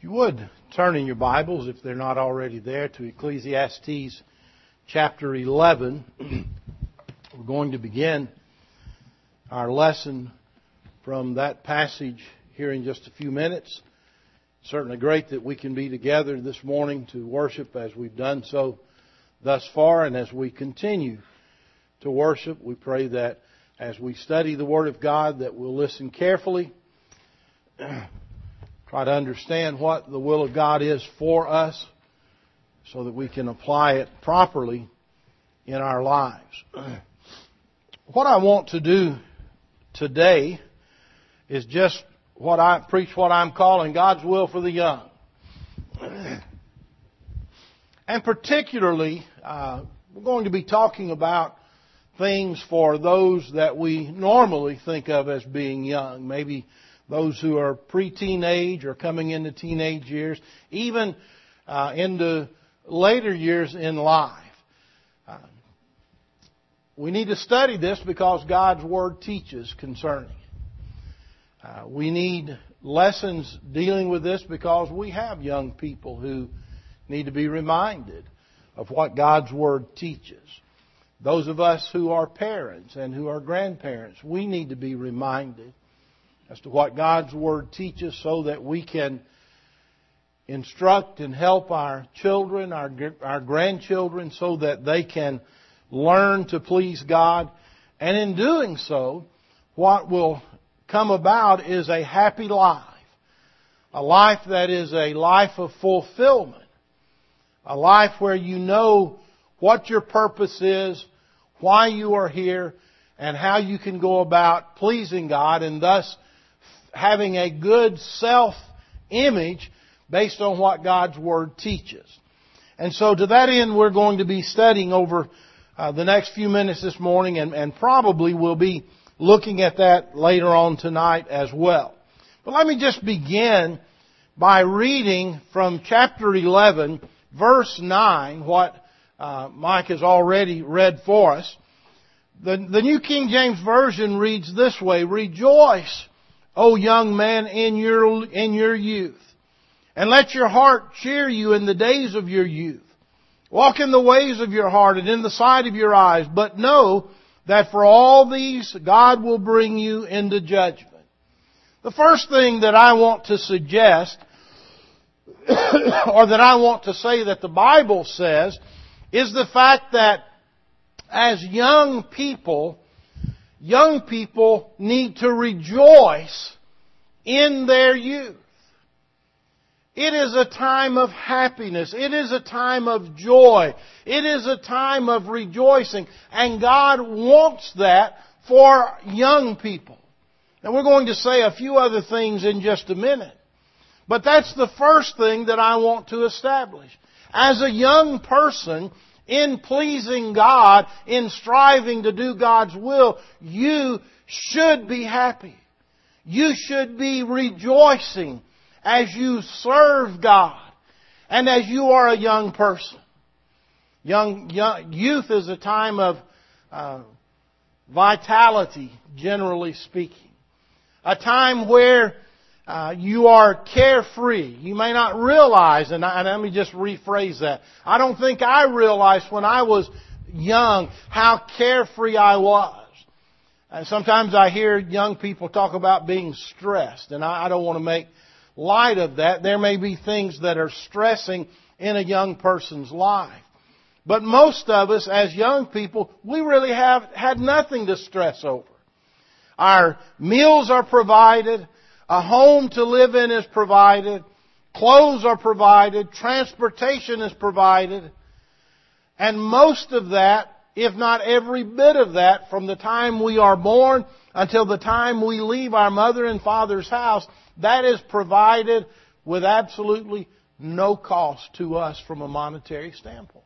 you would, turn in your Bibles, if they're not already there, to Ecclesiastes chapter 11. We're going to begin our lesson from that passage here in just a few minutes. Certainly great that we can be together this morning to worship as we've done so thus far, and as we continue to worship, we pray that as we study the Word of God that we'll listen carefully, try to understand what the will of God is for us so that we can apply it properly in our lives. What I want to do today is just what I'm calling God's will for the young. And particularly, we're going to be talking about things for those that we normally think of as being young. Maybe those who are pre-teenage or coming into teenage years, even into later years in life. We need to study this because God's Word teaches concerning it. We need lessons dealing with this because we have young people who need to be reminded of what God's Word teaches. Those of us who are parents and who are grandparents, we need to be reminded as to what God's Word teaches so that we can instruct and help our children, our grandchildren, so that they can learn to please God. And in doing so, what will come about is a happy life. A life that is a life of fulfillment. A life where you know what your purpose is, why you are here, and how you can go about pleasing God, and thus having a good self-image based on what God's Word teaches. And so to that end, we're going to be studying over the next few minutes this morning, and probably we'll be looking at that later on tonight as well. But let me just begin by reading from chapter 11, verse 9, what Mike has already read for us. The New King James Version reads this way: "Rejoice, O young man, in your youth, and let your heart cheer you in the days of your youth. Walk in the ways of your heart and in the sight of your eyes, but know that for all these God will bring you into judgment." The first thing that I want to suggest, or that I want to say that the Bible says, is the fact that as young people need to rejoice in their youth. It is a time of happiness. It is a time of joy. It is a time of rejoicing. And God wants that for young people. And we're going to say a few other things in just a minute. But that's the first thing that I want to establish. As a young person, in pleasing God, in striving to do God's will, you should be happy. You should be rejoicing as you serve God and as you are a young person. Youth is a time of vitality, generally speaking. A time where you are carefree. You may not realize, and let me just rephrase that. I don't think I realized when I was young how carefree I was. And sometimes I hear young people talk about being stressed, and I don't want to make light of that. There may be things that are stressing in a young person's life. But most of us as young people, we really have had nothing to stress over. Our meals are provided. A home to live in is provided. Clothes are provided. Transportation is provided. And most of that, if not every bit of that, from the time we are born until the time we leave our mother and father's house, that is provided with absolutely no cost to us from a monetary standpoint.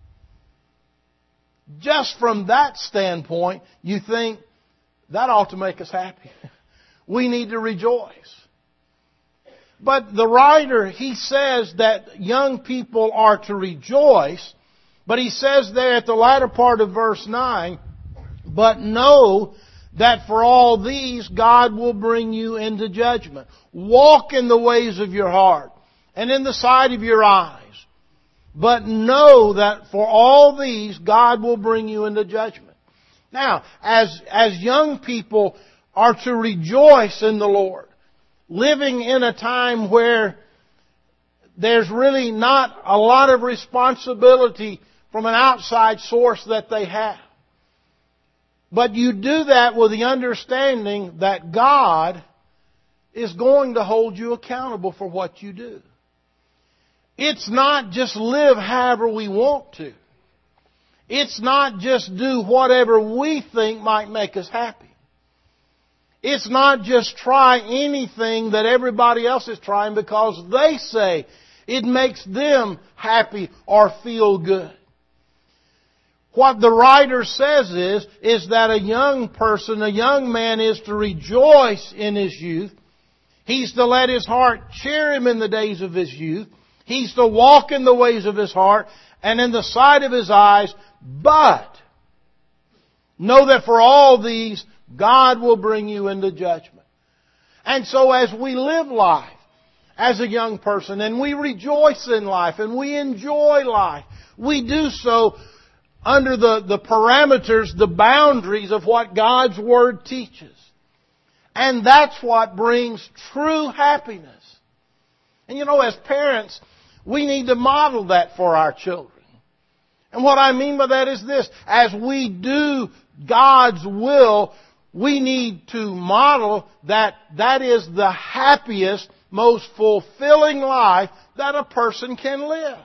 Just from that standpoint, you think that ought to make us happy. We need to rejoice. But the writer, he says that young people are to rejoice, but he says there at the latter part of verse 9, "But know that for all these God will bring you into judgment. Walk in the ways of your heart and in the sight of your eyes. But know that for all these, God will bring you into judgment. Now, as young people are to rejoice in the Lord, living in a time where there's really not a lot of responsibility from an outside source that they have. But you do that with the understanding that God is going to hold you accountable for what you do. It's not just live however we want to. It's not just do whatever we think might make us happy. It's not just try anything that everybody else is trying because they say it makes them happy or feel good. What the writer says is that a young person, a young man is to rejoice in his youth. He's to let his heart cheer him in the days of his youth. He's to walk in the ways of his heart and in the sight of his eyes. But know that for all these, God will bring you into judgment. And so as we live life as a young person and we rejoice in life and we enjoy life, we do so under the parameters, the boundaries of what God's Word teaches. And that's what brings true happiness. And you know, as parents, we need to model that for our children. And what I mean by that is this. As we do God's will, we need to model that is the happiest, most fulfilling life that a person can live.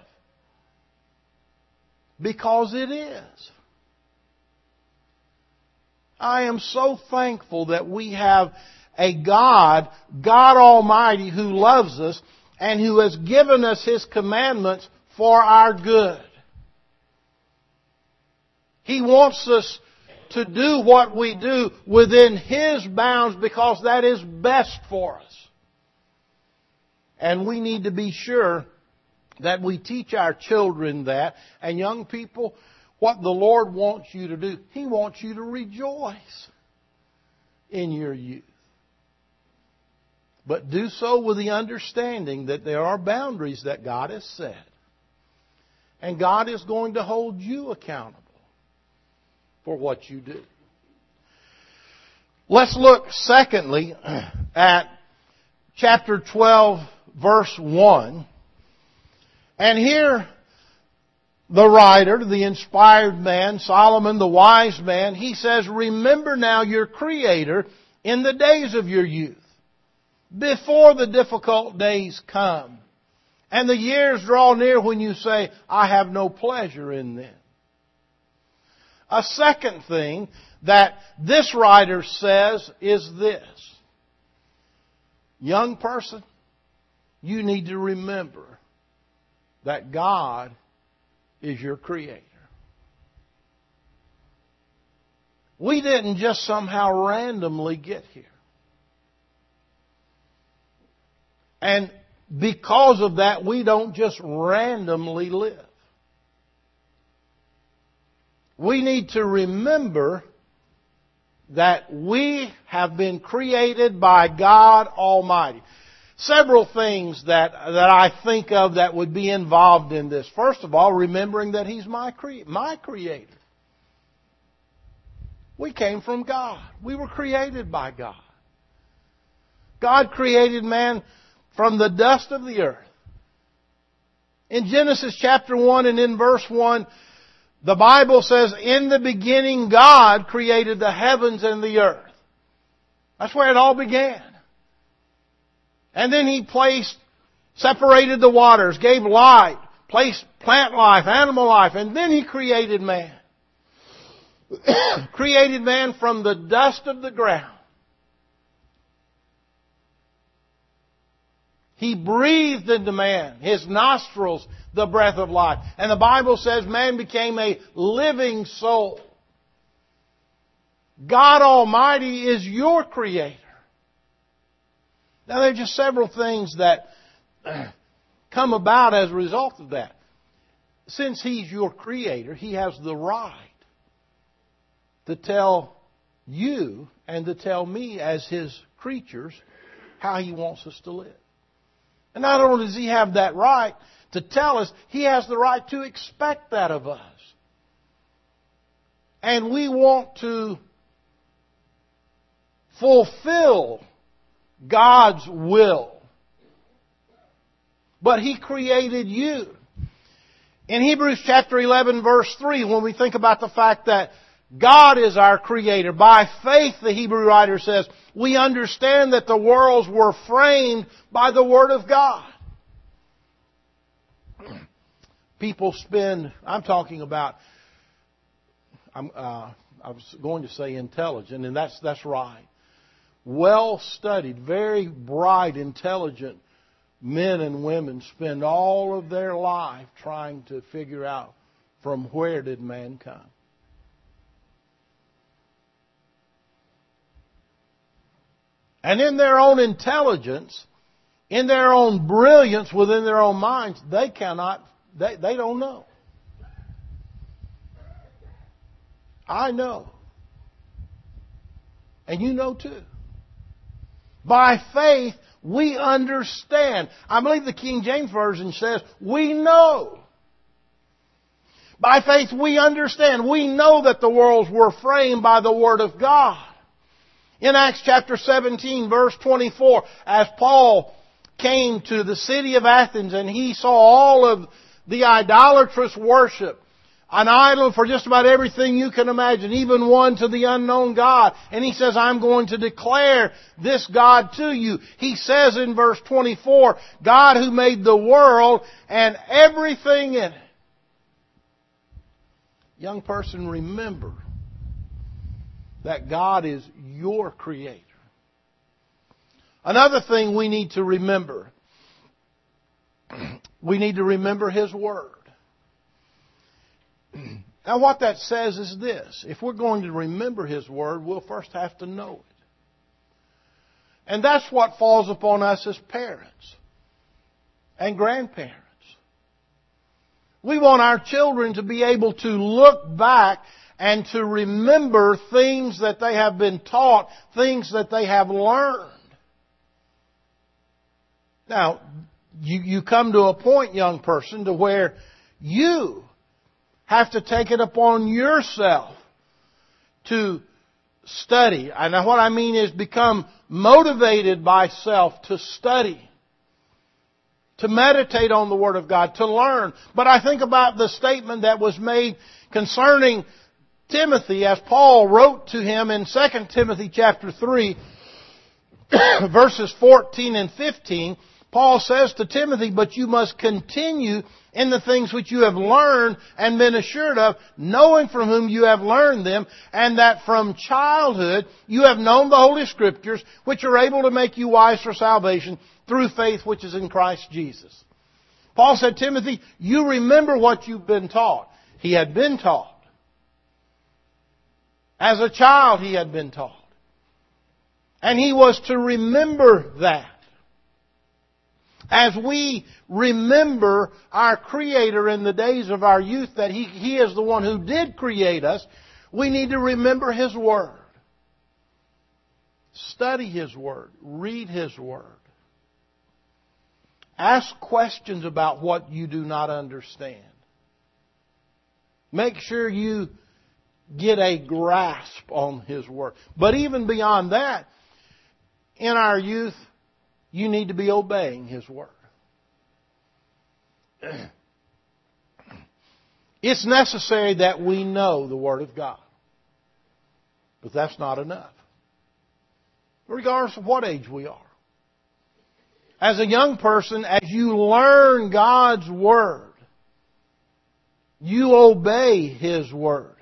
Because it is. I am so thankful that we have a God Almighty, who loves us and who has given us His commandments for our good. He wants us to do what we do within His bounds because that is best for us. And we need to be sure that we teach our children that. And young people, what the Lord wants you to do, He wants you to rejoice in your youth. But do so with the understanding that there are boundaries that God has set. And God is going to hold you accountable for what you do. Let's look secondly at chapter 12, verse 1. And here, the writer, the inspired man, Solomon, the wise man, he says, remember now your Creator in the days of your youth, before the difficult days come, and the years draw near when you say, I have no pleasure in them. A second thing that this writer says is this. Young person, you need to remember that God is your Creator. We didn't just somehow randomly get here. And because of that, we don't just randomly live. We need to remember that we have been created by God Almighty. Several things that I think of that would be involved in this. First of all, remembering that He's my Creator. We came from God. We were created by God. God created man from the dust of the earth. In Genesis chapter 1 and in verse 1, the Bible says, in the beginning God created the heavens and the earth. That's where it all began. And then He separated the waters, gave light, placed plant life, animal life, and then He created man. Created man from the dust of the ground. He breathed into man, his nostrils, the breath of life. And the Bible says man became a living soul. God Almighty is your Creator. Now there are just several things that come about as a result of that. Since He's your Creator, He has the right to tell you and to tell me as His creatures how He wants us to live. And not only does He have that right to tell us, He has the right to expect that of us. And we want to fulfill God's will. But He created you. In Hebrews chapter 11 verse 3, when we think about the fact that God is our Creator, by faith, the Hebrew writer says, we understand that the worlds were framed by the Word of God. People spend, I was going to say intelligent, and that's right. Well-studied, very bright, intelligent men and women spend all of their life trying to figure out from where did man come. And in their own intelligence, in their own brilliance within their own minds, they don't know. I know. And you know too. By faith, we understand. I believe the King James Version says, we know. By faith, we understand. We know that the worlds were framed by the Word of God. In Acts chapter 17, verse 24, as Paul came to the city of Athens and he saw all of the idolatrous worship, an idol for just about everything you can imagine, even one to the unknown God. And he says, I'm going to declare this God to you. He says in verse 24, God who made the world and everything in it. Young person, remember that God is your Creator. Another thing we need to remember, we need to remember His Word. Now what that says is this. If we're going to remember His Word, we'll first have to know it. And that's what falls upon us as parents and grandparents. We want our children to be able to look back and to remember things that they have been taught, things that they have learned. Now, you come to a point, young person, to where you have to take it upon yourself to study. And what I mean is become motivated by self to study, to meditate on the Word of God, to learn. But I think about the statement that was made concerning Timothy as Paul wrote to him in 2 Timothy chapter 3, verses 14 and 15. Paul says to Timothy, but you must continue in the things which you have learned and been assured of, knowing from whom you have learned them, and that from childhood you have known the Holy Scriptures, which are able to make you wise for salvation through faith which is in Christ Jesus. Paul said, Timothy, you remember what you've been taught. He had been taught. As a child he had been taught. And he was to remember that. As we remember our Creator in the days of our youth, that He is the one who did create us, we need to remember His Word. Study His Word. Read His Word. Ask questions about what you do not understand. Make sure you get a grasp on His Word. But even beyond that, in our youth, you need to be obeying His Word. It's necessary that we know the Word of God. But that's not enough. Regardless of what age we are. As a young person, as you learn God's Word, you obey His Word.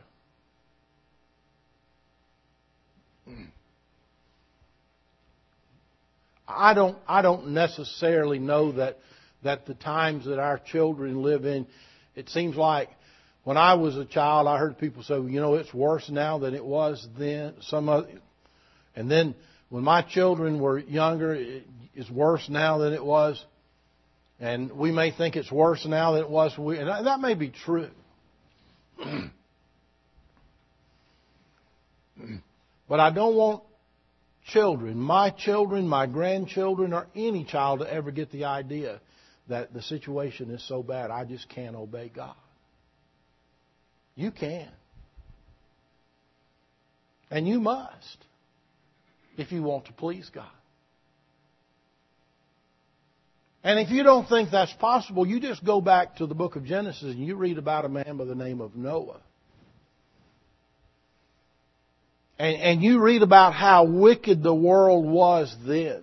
I don't necessarily know that the times that our children live in, it seems like when I was a child, I heard people say, it's worse now than it was then. And then when my children were younger, it's worse now than it was. And we may think it's worse now than it was. And that may be true. But I don't want children, my grandchildren, or any child to ever get the idea that the situation is so bad I just can't obey God. You can. And you must, if you want to please God. And if you don't think that's possible, you just go back to the book of Genesis and you read about a man by the name of Noah. And you read about how wicked the world was then.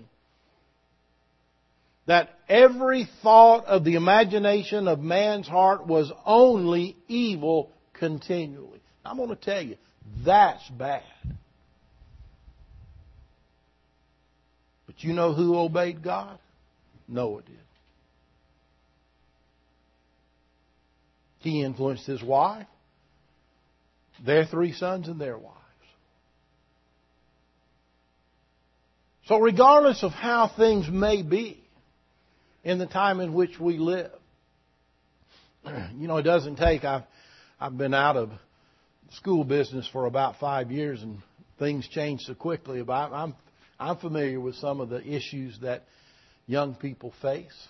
That every thought of the imagination of man's heart was only evil continually. I'm going to tell you, that's bad. But you know who obeyed God? Noah did. He influenced his wife, their 3 sons, and their wives. So regardless of how things may be in the time in which we live, it doesn't take. I've been out of school business for about 5 years, and things change so quickly. I'm familiar with some of the issues that young people face.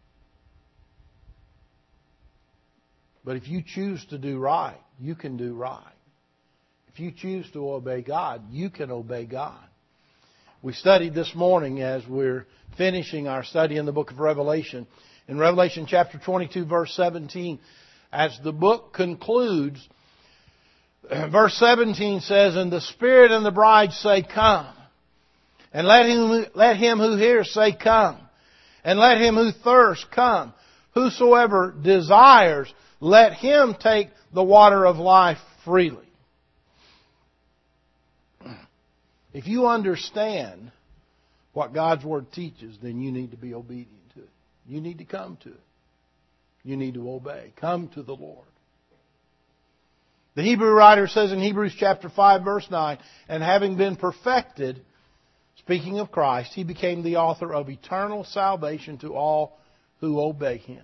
But if you choose to do right, you can do right. If you choose to obey God, you can obey God. We studied this morning as we're finishing our study in the book of Revelation. In Revelation chapter 22, verse 17, as the book concludes, verse 17 says, "And the Spirit and the bride say, Come. And let him who hears say, Come. And let him who thirsts come. Whosoever desires, let him take the water of life freely." If you understand what God's Word teaches, then you need to be obedient to it. You need to come to it. You need to obey. Come to the Lord. The Hebrew writer says in Hebrews chapter 5, verse 9, "And having been perfected," speaking of Christ, He became the author of eternal salvation to all who obey Him.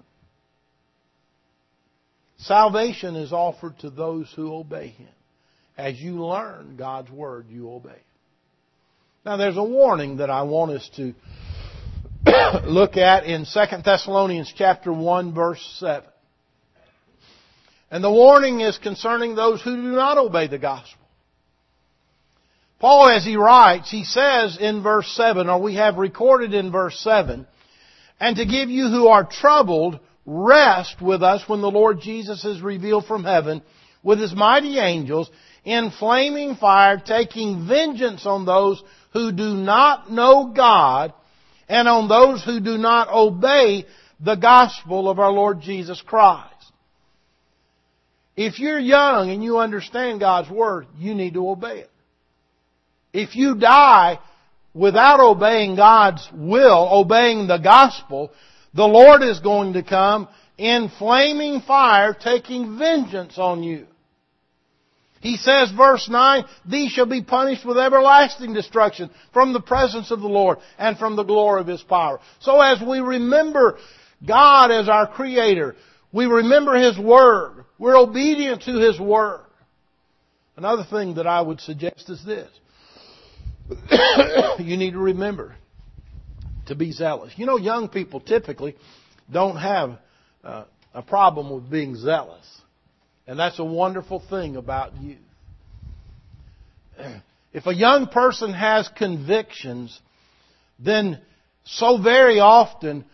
Salvation is offered to those who obey Him. As you learn God's Word, you obey it. Now there's a warning that I want us to look at in 2 Thessalonians chapter 1, verse 7. And the warning is concerning those who do not obey the gospel. Paul, as he writes, he says in verse 7, or we have recorded in verse 7, "And to give you who are troubled rest with us when the Lord Jesus is revealed from heaven with His mighty angels in flaming fire, taking vengeance on those who do not know God and on those who do not obey the gospel of our Lord Jesus Christ." If you're young and you understand God's Word, you need to obey it. If you die without obeying God's will, obeying the gospel, the Lord is going to come in flaming fire, taking vengeance on you. He says, verse 9, "These shall be punished with everlasting destruction from the presence of the Lord and from the glory of His power." So as we remember God as our Creator, we remember His Word, we're obedient to His Word. Another thing that I would suggest is this. You need to remember to be zealous. Young people typically don't have a problem with being zealous. And that's a wonderful thing about youth. If a young person has convictions, then so very often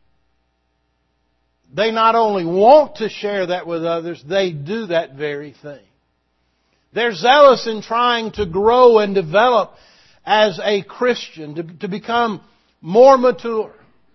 they not only want to share that with others, they do that very thing. They're zealous in trying to grow and develop as a Christian, to become more mature.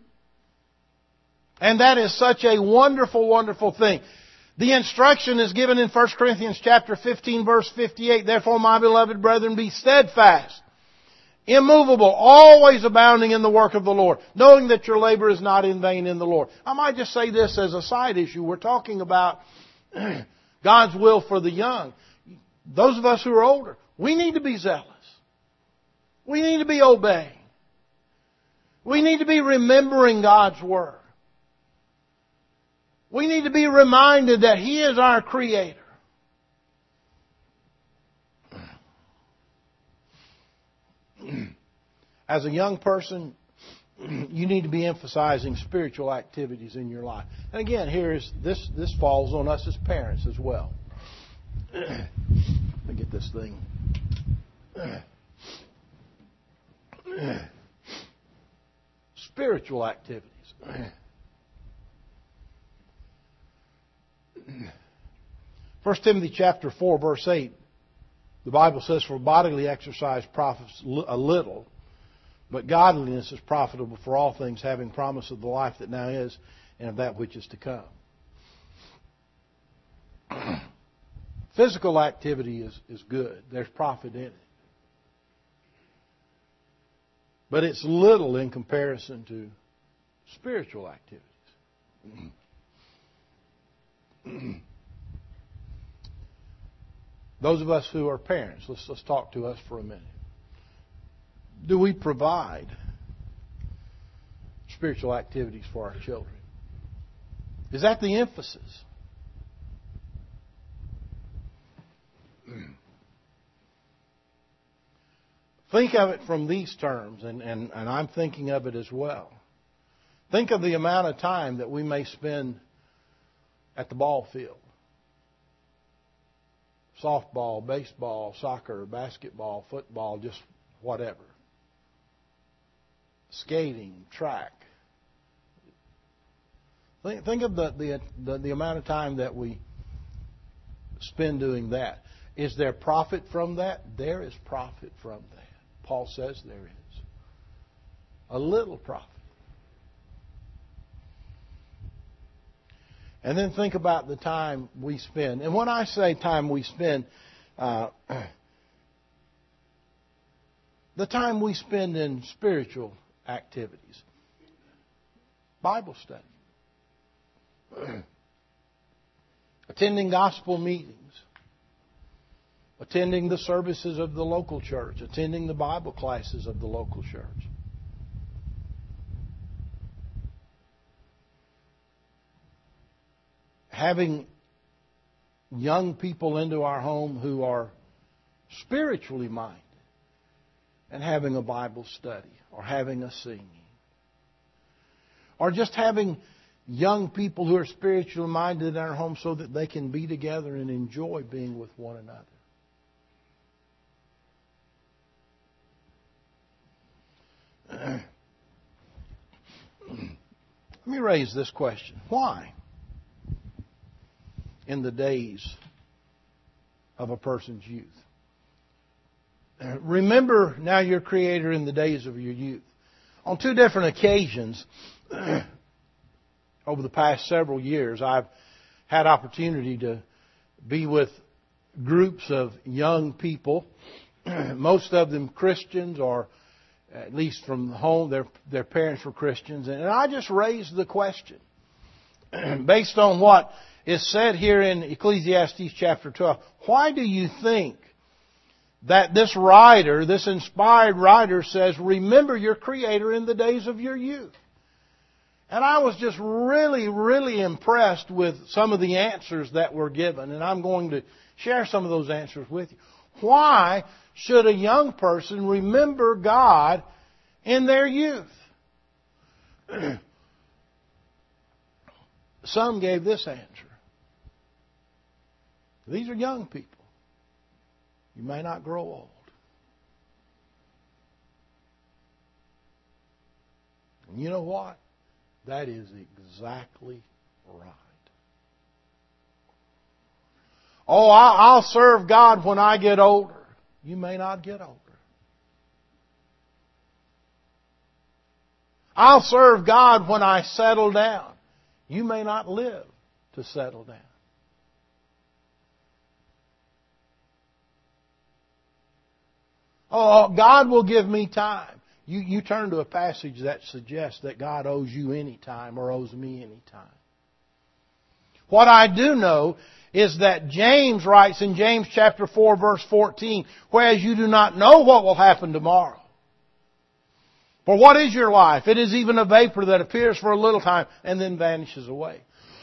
And that is such a wonderful, wonderful thing. The instruction is given in 1 Corinthians chapter 15, verse 58. "Therefore, my beloved brethren, be steadfast, immovable, always abounding in the work of the Lord, knowing that your labor is not in vain in the Lord." I might just say this as a side issue. We're talking about God's will for the young. Those of us who are older, we need to be zealous. We need to be obeying. We need to be remembering God's Word. We need to be reminded that He is our Creator. As a young person, you need to be emphasizing spiritual activities in your life. And again, this falls on us as parents as well. Let me get this thing. Spiritual activities. 1 Timothy chapter 4, verse 8, the Bible says, "For bodily exercise profits a little, but godliness is profitable for all things, having promise of the life that now is and of that which is to come." Physical activity is good. There's profit in it. But it's little in comparison to spiritual activities. Those of us who are parents, let's talk to us for a minute. Do we provide spiritual activities for our children? Is that the emphasis? Think of it from these terms, and I'm thinking of it as well. Think of the amount of time that we may spend at the ball field. Softball, baseball, soccer, basketball, football, just whatever. Skating, track. Think of the amount of time that we spend doing that. Is there profit from that? There is profit from that. Paul says there is. A little profit. And then think about the time we spend. And when I say time we spend, the time we spend in spiritual activities. Bible study. Attending gospel meetings. Attending the services of the local church. Attending the Bible classes of the local church. Having young people into our home who are spiritually minded and having a Bible study or having a singing. Or just having young people who are spiritually minded in our home so that they can be together and enjoy being with one another. Let me raise this question. Why, in the days of a person's youth? Remember now your Creator in the days of your youth. On two different occasions over the past several years, I've had opportunity to be with groups of young people, most of them Christians, or at least from home, their parents were Christians. And I just raised the question, based on what is said here in Ecclesiastes chapter 12, why do you think that this writer, this inspired writer, says, remember your Creator in the days of your youth? And I was just really, really impressed with some of the answers that were given. And I'm going to share some of those answers with you. Why should a young person remember God in their youth? Some gave this answer. These are young people. You may not grow old. And you know what? That is exactly right. Oh, I'll serve God when I get older. You may not get older. I'll serve God when I settle down. You may not live to settle down. Oh, God will give me time. You turn to a passage that suggests that God owes you any time or owes me any time. What I do know is that James writes in James chapter 4 verse 14, whereas you do not know what will happen tomorrow. For what is your life? It is even a vapor that appears for a little time and then vanishes away.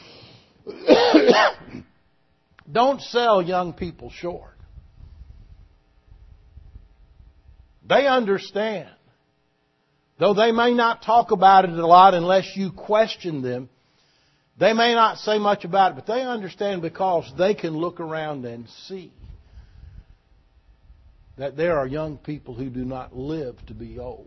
Don't sell young people short. They understand Though they may not talk about it a lot unless you question them, they may not say much about it, but they understand because they can look around and see that there are young people who do not live to be old.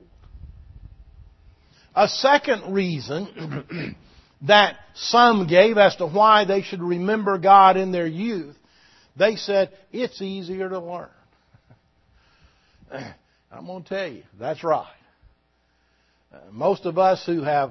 A second reason that some gave as to why they should remember God in their youth, they said, it's easier to learn. I'm going to tell you, that's right. Most of us who have,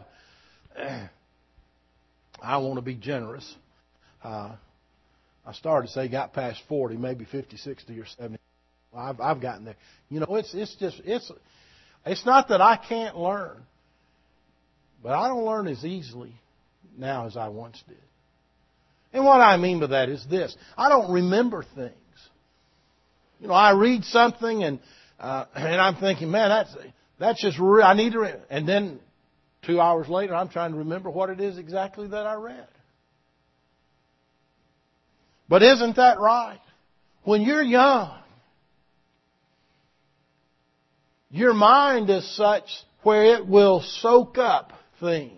I want to be generous, I started to say got past 40, maybe 50, 60 or 70. I've gotten there. You know, it's not that I can't learn, but I don't learn as easily now as I once did. And what I mean by that is this. I don't remember things. You know, I read something and I'm thinking, man, that's just real. I need to and then 2 hours later I'm trying to remember what it is exactly that I read. But isn't that right? When you're young, your mind is such where it will soak up things.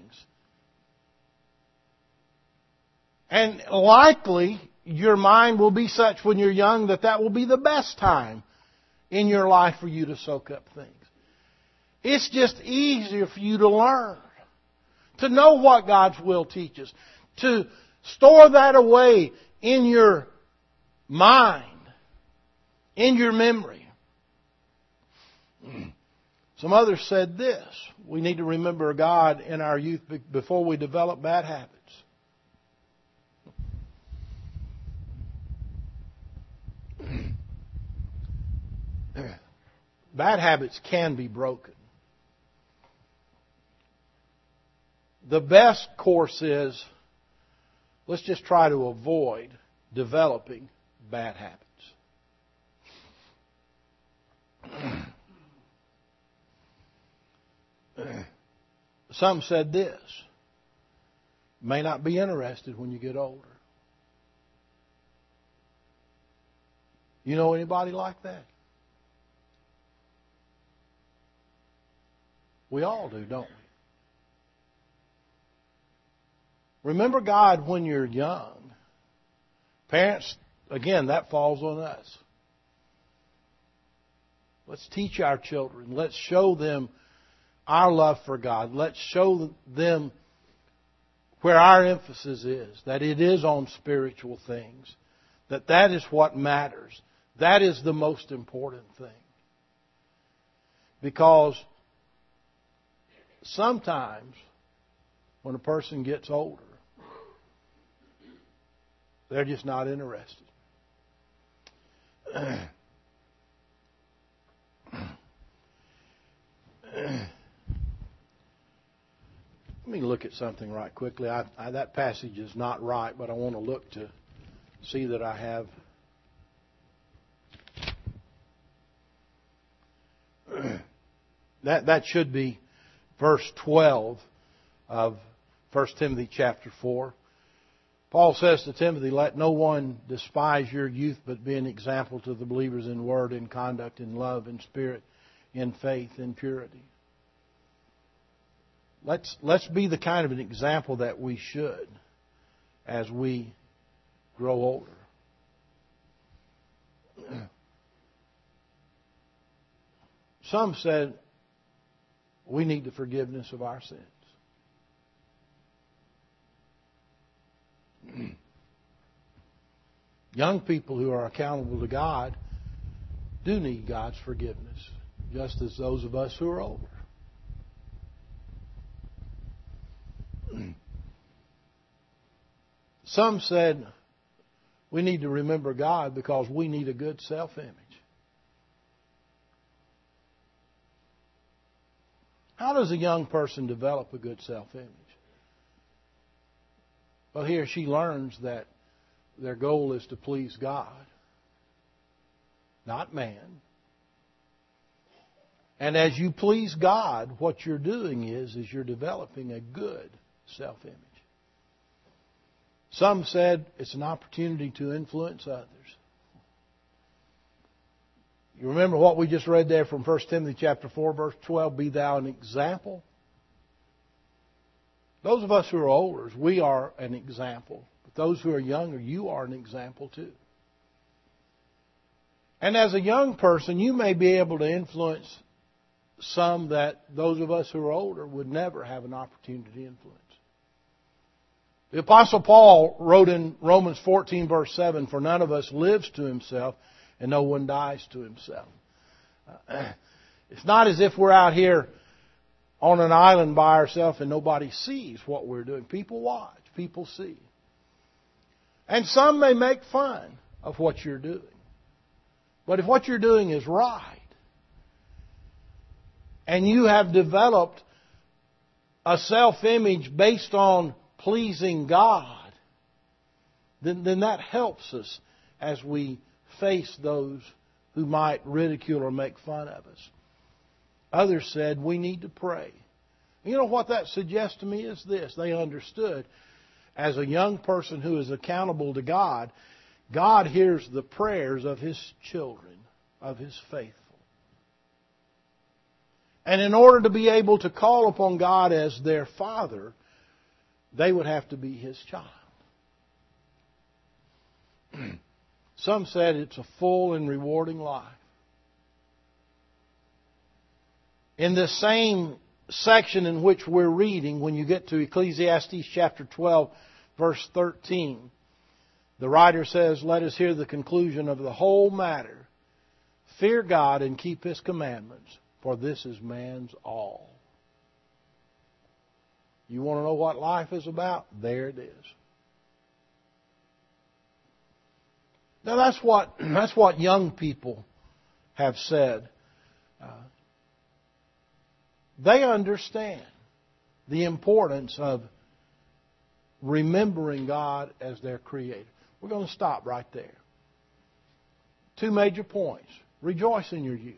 And likely, your mind will be such when you're young that will be the best time in your life for you to soak up things. It's just easier for you to learn, to know what God's will teaches, to store that away in your mind, in your memory. Some others said this: we need to remember God in our youth before we develop bad habits. Bad habits can be broken. The best course is, let's just try to avoid developing bad habits. Some said this: may not be interested when you get older. You know anybody like that? We all do, don't we? Remember God when you're young. Parents, again, that falls on us. Let's teach our children. Let's show them our love for God. Let's show them where our emphasis is, that it is on spiritual things, that is what matters. That is the most important thing. Because sometimes when a person gets older, they're just not interested. Let me look at something right quickly. That passage is not right, but I want to look to see that I have. That should be verse 12 of 1 Timothy chapter 4. Paul says to Timothy, let no one despise your youth, but be an example to the believers in word, in conduct, in love, in spirit, in faith, in purity. Let's be the kind of an example that we should as we grow older. Some said we need the forgiveness of our sins. Young people who are accountable to God do need God's forgiveness, just as those of us who are older. Some said we need to remember God because we need a good self-image. How does a young person develop a good self-image? Well, he or she learns that their goal is to please God, not man. And as you please God, what you're doing is you're developing a good self-image. Some said it's an opportunity to influence others. You remember what we just read there from 1 Timothy chapter 4, verse 12, be thou an example. Those of us who are older, we are an example. But those who are younger, you are an example too. And as a young person, you may be able to influence some that those of us who are older would never have an opportunity to influence. The Apostle Paul wrote in Romans 14, verse 7, for none of us lives to himself, and no one dies to himself. It's not as if we're out here on an island by ourselves and nobody sees what we're doing. People watch. People see. And some may make fun of what you're doing. But if what you're doing is right, and you have developed a self-image based on pleasing God, then that helps us as we face those who might ridicule or make fun of us. Others said we need to pray. You know what that suggests to me is this. They understood as a young person who is accountable to God, God hears the prayers of His children, of His faithful. And in order to be able to call upon God as their Father, they would have to be His child. Some said it's a full and rewarding life. In this same section in which we're reading, when you get to Ecclesiastes chapter 12, verse 13, the writer says, let us hear the conclusion of the whole matter. Fear God and keep His commandments, for this is man's all. You want to know what life is about? There it is. Now that's what young people have said. They understand the importance of remembering God as their Creator. We're going to stop right there. Two major points. Rejoice in your youth.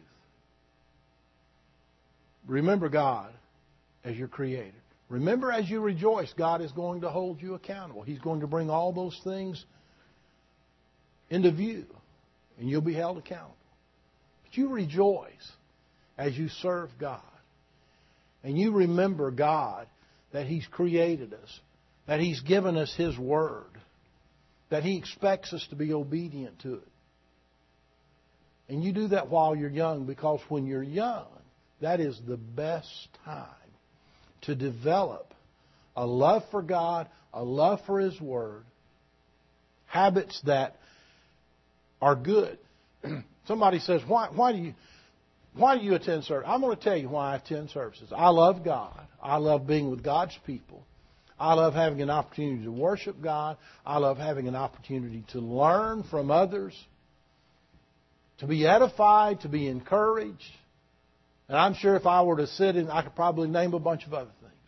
Remember God as your Creator. Remember, as you rejoice, God is going to hold you accountable. He's going to bring all those things into view, and you'll be held accountable. But you rejoice as you serve God. And you remember God, that He's created us, that He's given us His Word, that He expects us to be obedient to it. And you do that while you're young, because when you're young, that is the best time to develop a love for God, a love for His Word, habits that are good. Somebody says, why do you attend service? I'm going to tell you why I attend services. I love God. I love being with God's people. I love having an opportunity to worship God. I love having an opportunity to learn from others, to be edified, to be encouraged. And I'm sure if I were to sit in, I could probably name a bunch of other things.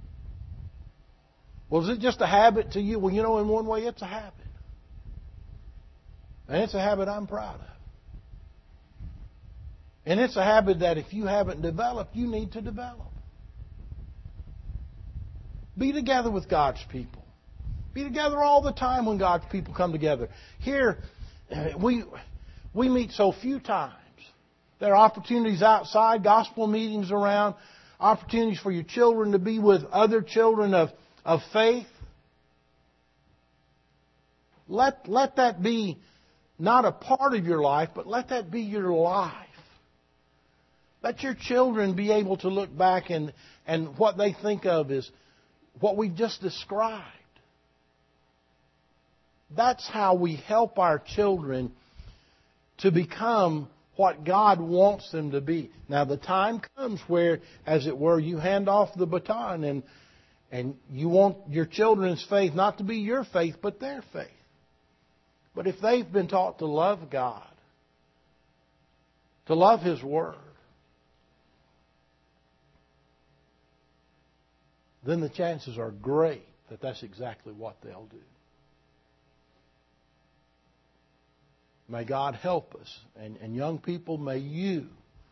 Well, is it just a habit to you? Well, you know, in one way, it's a habit. And it's a habit I'm proud of. And it's a habit that if you haven't developed, you need to develop. Be together with God's people. Be together all the time when God's people come together. Here, we meet so few times. There are opportunities outside, gospel meetings around, opportunities for your children to be with other children of faith. Let that be not a part of your life, but let that be your life. Let your children be able to look back and what they think of is what we've just described. That's how we help our children to become what God wants them to be. Now the time comes where, as it were, you hand off the baton and you want your children's faith not to be your faith, but their faith. But if they've been taught to love God, to love His Word, then the chances are great that that's exactly what they'll do. May God help us. And young people, may you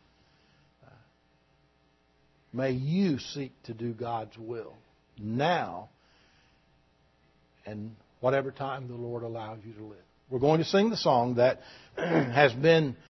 seek to do God's will now and whatever time the Lord allows you to live. We're going to sing the song that has been